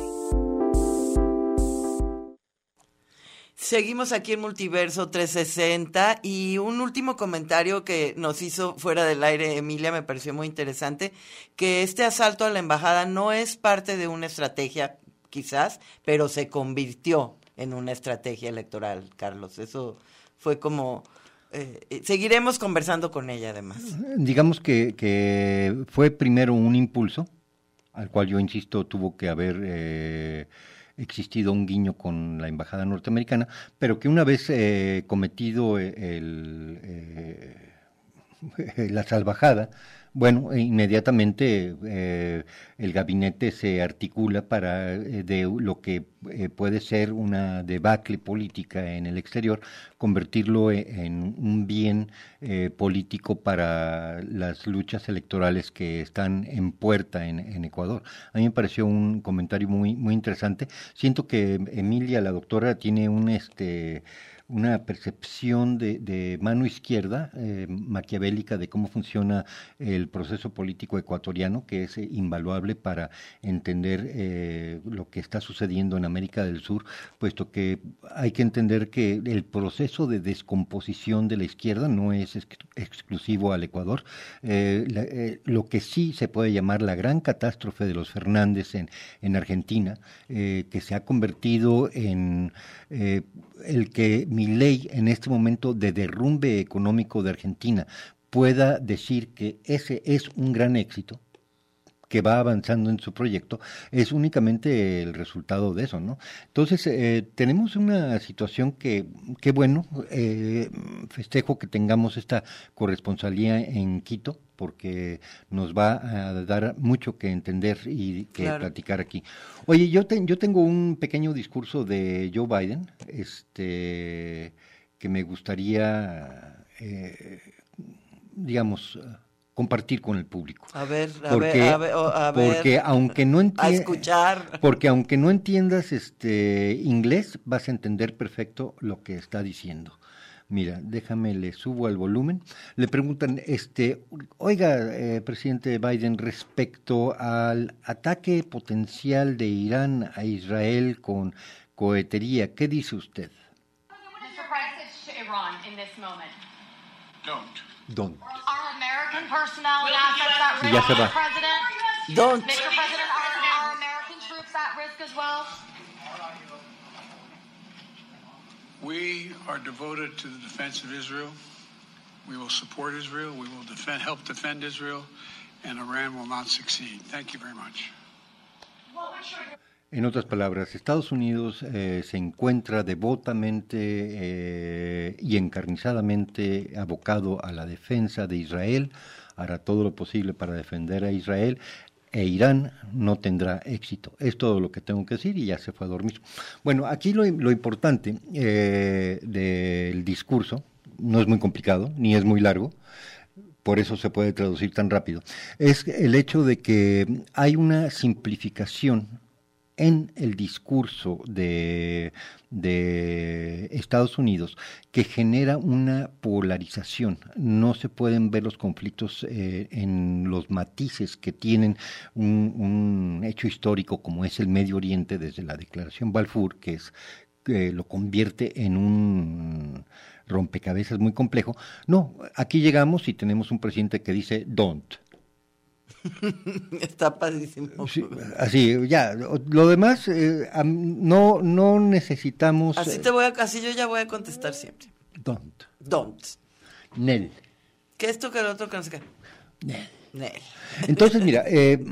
Seguimos aquí en Multiverso trescientos sesenta y un último comentario que nos hizo fuera del aire Emilia me pareció muy interesante, que este asalto a la embajada no es parte de una estrategia quizás, pero se convirtió en una estrategia electoral, Carlos. Eso fue como... Eh, seguiremos conversando con ella además.
Digamos que, que fue primero un impulso, al cual yo insisto tuvo que haber eh, existido un guiño con la embajada norteamericana, pero que una vez eh, cometido el, eh, la salvajada, bueno, inmediatamente eh, el gabinete se articula para eh, de lo que eh, puede ser una debacle política en el exterior, convertirlo en un bien eh, político para las luchas electorales que están en puerta en, en Ecuador. A mí me pareció un comentario muy muy interesante. Siento que Emilia, la doctora, tiene un este una percepción de, de mano izquierda, eh, maquiavélica, de cómo funciona el proceso político ecuatoriano, que es eh, invaluable para entender eh, lo que está sucediendo en América del Sur, puesto que hay que entender que el proceso de descomposición de la izquierda no es ex exclusivo al Ecuador. Eh, la, eh, lo que sí se puede llamar la gran catástrofe de los Fernández en, en Argentina, eh, que se ha convertido en eh, el que Milei en este momento de derrumbe económico de Argentina pueda decir que ese es un gran éxito, que va avanzando en su proyecto, es únicamente el resultado de eso, ¿no? Entonces, eh, tenemos una situación que, qué bueno, eh, festejo que tengamos esta corresponsalía en Quito, porque nos va a dar mucho que entender y que claro. platicar aquí. Oye, yo, te, yo tengo un pequeño discurso de Joe Biden, este, que me gustaría, eh, digamos, compartir con el público.
A ver, a
porque,
ver, a ver, a ver,
porque aunque no enti-
a escuchar.
Porque aunque no entiendas este inglés, vas a entender perfecto lo que está diciendo. Mira, déjame, le subo al volumen. Le preguntan, este, oiga, eh, presidente Biden, respecto al ataque potencial de Irán a Israel con cohetería, ¿qué dice usted?
mister Price, to Iran in this moment.
Don't.
Don't.
Are American personnel and assets at risk,
Ya se va.
President?
Don't.
mister President, are, are American troops at risk as well?
We are devoted to the defense of Israel. We will support Israel. We will defend, help defend Israel, and Iran will not succeed. Thank you very much.
En otras palabras, Estados Unidos eh, se encuentra devotamente eh, y encarnizadamente abocado a la defensa de Israel, hará todo lo posible para defender a Israel. e Irán no tendrá éxito. Es todo lo que tengo que decir y ya se fue a dormir. Bueno, aquí lo, lo importante eh, del discurso, no es muy complicado, ni es muy largo, por eso se puede traducir tan rápido, es el hecho de que hay una simplificación en el discurso de, de Estados Unidos que genera una polarización. No se pueden ver los conflictos eh, en los matices que tienen un, un hecho histórico como es el Medio Oriente desde la Declaración Balfour, que es que lo convierte en un rompecabezas muy complejo. No, aquí llegamos y tenemos un presidente que dice don't.
Está padrísimo.
Sí, así, ya, lo demás, eh, no, no necesitamos...
Así te voy a, así yo ya voy a contestar siempre.
Don't.
Don't.
Nel.
¿Qué esto que el otro que no sé qué?
Nel.
Nel.
Entonces, mira, eh,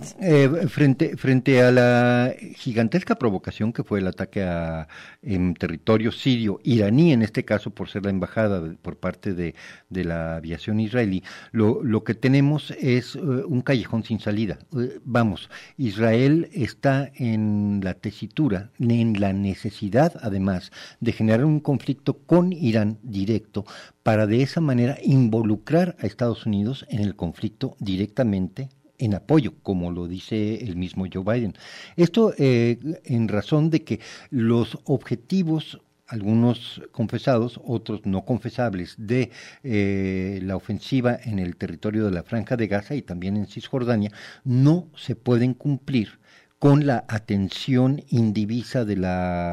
eh, frente, frente a la gigantesca provocación que fue el ataque a, en territorio sirio, iraní en este caso por ser la embajada de, por parte de, de la aviación israelí, lo, lo que tenemos es uh, un callejón sin salida. Uh, vamos, Israel está en la tesitura, en la necesidad además de generar un conflicto con Irán directo para de esa manera involucrar a Estados Unidos en el conflicto directamente en apoyo, como lo dice el mismo Joe Biden. Esto eh, en razón de que los objetivos, algunos confesados, otros no confesables, de eh, la ofensiva en el territorio de la Franja de Gaza y también en Cisjordania, no se pueden cumplir con la atención indivisa de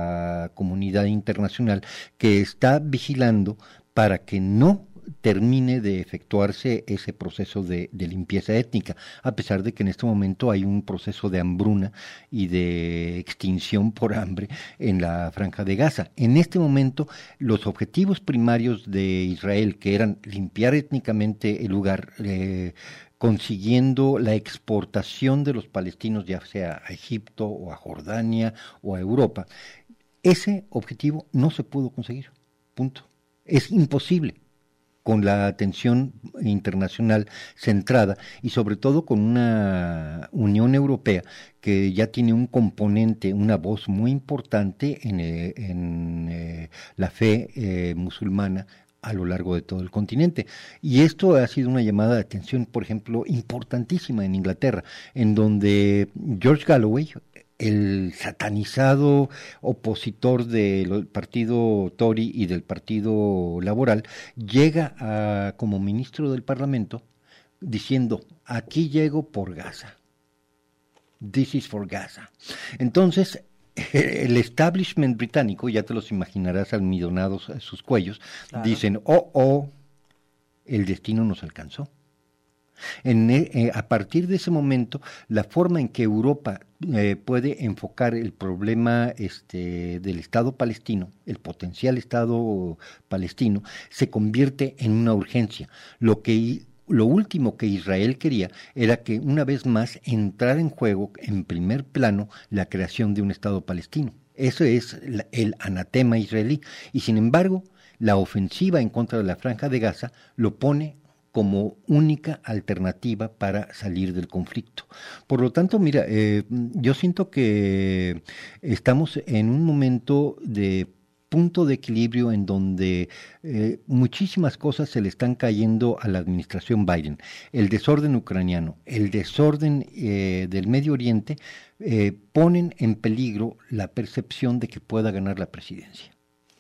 la comunidad internacional que está vigilando para que no termine de efectuarse ese proceso de, de limpieza étnica, a pesar de que en este momento hay un proceso de hambruna y de extinción por hambre en la Franja de Gaza. En este momento, los objetivos primarios de Israel, que eran limpiar étnicamente el lugar, eh, consiguiendo la exportación de los palestinos, ya sea a Egipto o a Jordania o a Europa, ese objetivo no se pudo conseguir, punto. Es imposible con la atención internacional centrada y sobre todo con una Unión Europea que ya tiene un componente, una voz muy importante en, eh, en eh, la fe eh, musulmana a lo largo de todo el continente. Y esto ha sido una llamada de atención, por ejemplo, importantísima en Inglaterra, en donde George Galloway, el satanizado opositor del partido Tory y del partido Laboral, llega a, como ministro del Parlamento diciendo, aquí llego por Gaza. This is for Gaza. Entonces, el establishment británico, ya te los imaginarás almidonados a sus cuellos, claro, dicen, oh, oh, el destino nos alcanzó. En, eh, a partir de ese momento, la forma en que Europa eh, puede enfocar el problema este, del Estado palestino, el potencial Estado palestino, se convierte en una urgencia. Lo que Lo último que Israel quería era que una vez más entrara en juego en primer plano la creación de un Estado palestino. Eso es la, el anatema israelí. Y sin embargo, la ofensiva en contra de la Franja de Gaza lo pone como única alternativa para salir del conflicto. Por lo tanto, mira, eh, yo siento que estamos en un momento de punto de equilibrio en donde eh, muchísimas cosas se le están cayendo a la administración Biden. El desorden ucraniano, el desorden eh, del Medio Oriente eh, ponen en peligro la percepción de que pueda ganar la presidencia.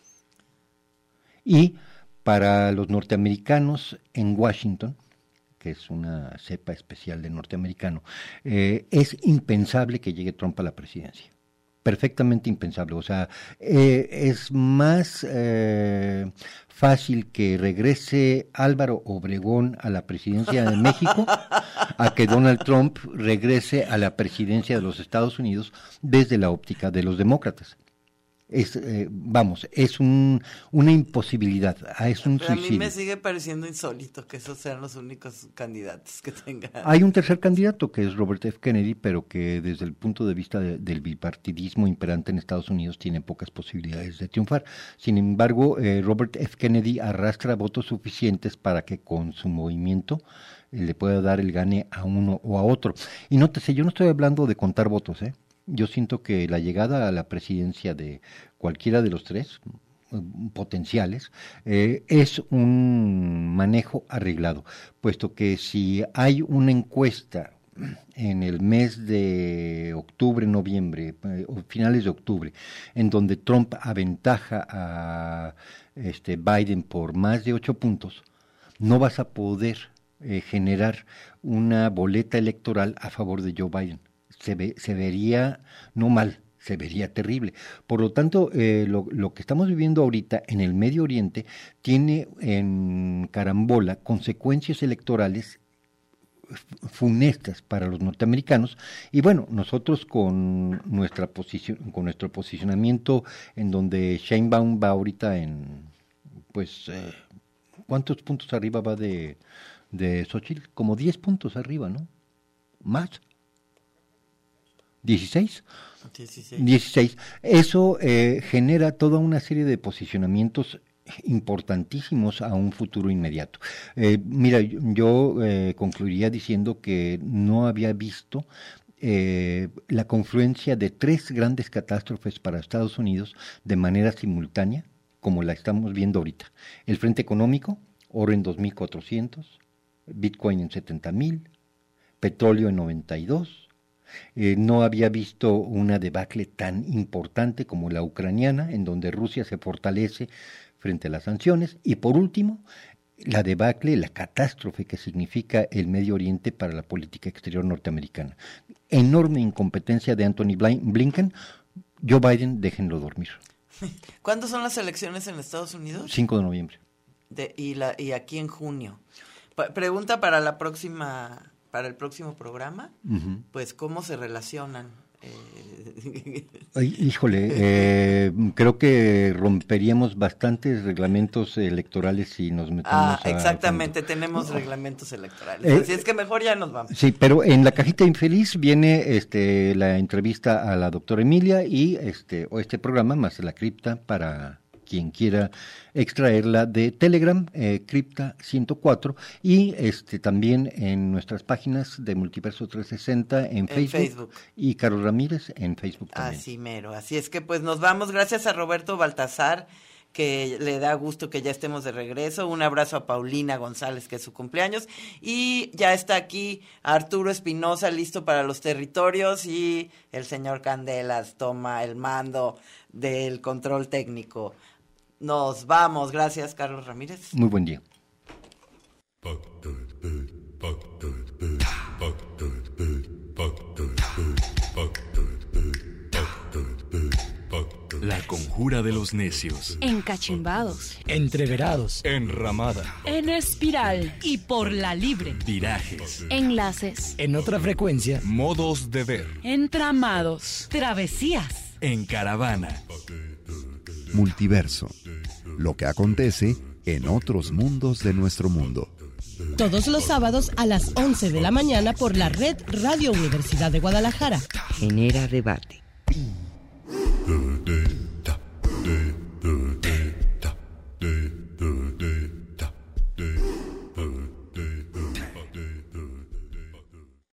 Y para los norteamericanos en Washington, que es una cepa especial de norteamericano, eh, es impensable que llegue Trump a la presidencia. Perfectamente impensable. O sea, eh, es más eh, fácil que regrese Álvaro Obregón a la presidencia de México a que Donald Trump regrese a la presidencia de los Estados Unidos desde la óptica de los demócratas. Es, eh, vamos, es un, una imposibilidad, es un
Pero
suicidio.
A mí me sigue pareciendo insólito que esos sean los únicos candidatos que tengan.
Hay un tercer candidato que es Robert F. Kennedy, pero que desde el punto de vista de, del bipartidismo imperante en Estados Unidos tiene pocas posibilidades de triunfar. Sin embargo, eh, Robert F. Kennedy arrastra votos suficientes para que con su movimiento le pueda dar el gane a uno o a otro. Y nótese, yo no estoy hablando de contar votos, ¿eh? Yo siento que la llegada a la presidencia de cualquiera de los tres potenciales eh, es un manejo arreglado, puesto que si hay una encuesta en el mes de octubre, noviembre, eh, o finales de octubre, en donde Trump aventaja a este, Biden por más de ocho puntos, no vas a poder eh, generar una boleta electoral a favor de Joe Biden. Se, ve, se vería no mal, se vería terrible. Por lo tanto, eh, lo, lo que estamos viviendo ahorita en el Medio Oriente tiene en carambola consecuencias electorales funestas para los norteamericanos, y bueno, nosotros con nuestra posición, con nuestro posicionamiento en donde Sheinbaum va ahorita en, pues, eh, ¿cuántos puntos arriba va de, de Xochitl? Como diez puntos arriba, ¿no? ¿Más? ¿dieciséis?
dieciséis.
dieciséis. Eso eh, genera toda una serie de posicionamientos importantísimos a un futuro inmediato. Eh, mira, yo eh, concluiría diciendo que no había visto eh, la confluencia de tres grandes catástrofes para Estados Unidos de manera simultánea como la estamos viendo ahorita. El frente económico, oro en dos mil cuatrocientos, Bitcoin en setenta mil, petróleo en noventa y dos. Eh, no había visto una debacle tan importante como la ucraniana, en donde Rusia se fortalece frente a las sanciones, y por último, la debacle, la catástrofe que significa el Medio Oriente para la política exterior norteamericana. Enorme incompetencia de Anthony Blinken. Joe Biden, déjenlo dormir.
¿Cuándo son las elecciones en Estados Unidos?
cinco de noviembre.
De, y, la, y aquí en junio. Pa- pregunta para la próxima, para el próximo programa, uh-huh. Pues ¿cómo se relacionan? Eh...
Ay, híjole, eh, creo que romperíamos bastantes reglamentos electorales si nos metemos
ah,
a...
exactamente,
cuando...
tenemos reglamentos electorales,
eh,
así es que mejor ya nos vamos.
Sí, pero en la cajita infeliz viene este la entrevista a la doctora Emilia y este o este programa más la cripta para quien quiera extraerla de Telegram, eh, cripta ciento cuatro, y este también en nuestras páginas de Multiverso trescientos sesenta en, en Facebook, Facebook y Carlos Ramírez en Facebook también.
Así mero, así es que pues nos vamos, gracias a Roberto Baltazar, que le da gusto que ya estemos de regreso, un abrazo a Paulina González, que es su cumpleaños, y ya está aquí Arturo Espinosa listo para los territorios, y el señor Candelas toma el mando del control técnico. Nos vamos, gracias Carlos Ramírez.
Muy buen día.
La conjura de los necios.
Encachimbados.
Entreverados. Enramada.
En espiral. Y por la libre.
Virajes.
Enlaces.
En otra frecuencia. Modos de ver.
Entramados.
Travesías.
En caravana.
Multiverso. Lo que acontece en otros mundos de nuestro mundo.
Todos los sábados a las once de la mañana por la red Radio Universidad de Guadalajara.
Genera debate.